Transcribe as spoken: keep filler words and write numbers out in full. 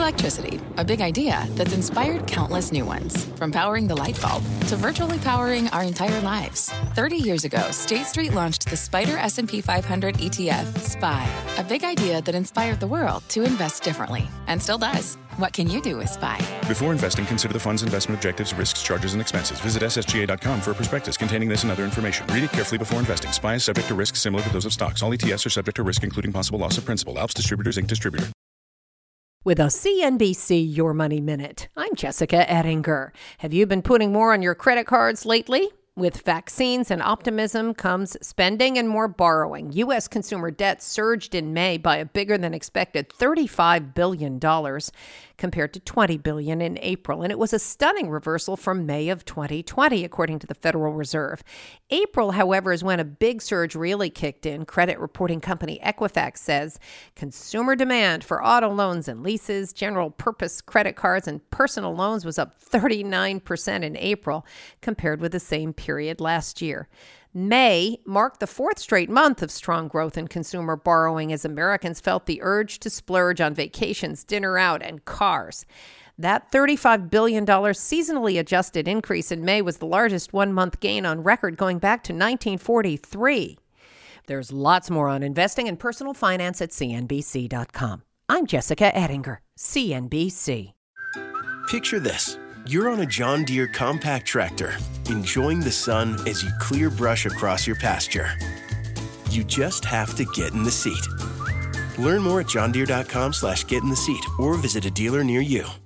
Electricity, a big idea that's inspired countless new ones. From powering the light bulb to virtually powering our entire lives. thirty years ago, State Street launched the Spider S and P five hundred E T F, S P Y. A big idea that inspired the world to invest differently. And still does. What can you do with S P Y? Before investing, consider the fund's investment objectives, risks, charges, and expenses. Visit S S G A dot com for a prospectus containing this and other information. Read it carefully before investing. S P Y is subject to risks similar to those of stocks. All E T Fs are subject to risk, including possible loss of principal. Alps Distributors, Incorporated Distributor. With a C N B C Your Money Minute, I'm Jessica Ettinger. Have you been putting more on your credit cards lately? With vaccines and optimism comes spending and more borrowing. U S consumer debt surged in May by a bigger than expected thirty-five billion dollars compared to twenty billion dollars in April. And it was a stunning reversal from May of twenty twenty, according to the Federal Reserve. April, however, is when a big surge really kicked in. Credit reporting company Equifax says consumer demand for auto loans and leases, general purpose credit cards, and personal loans was up thirty-nine percent in April compared with the same period. period last year. May marked the fourth straight month of strong growth in consumer borrowing as Americans felt the urge to splurge on vacations, dinner out, and cars. That thirty-five billion dollars seasonally adjusted increase in May was the largest one-month gain on record going back to nineteen forty-three. There's lots more on investing and personal finance at C N B C dot com. I'm Jessica Ettinger, C N B C. Picture this. You're on a John Deere compact tractor, enjoying the sun as you clear brush across your pasture. You just have to get in the seat. Learn more at john deere dot com slash get in the seat or visit a dealer near you.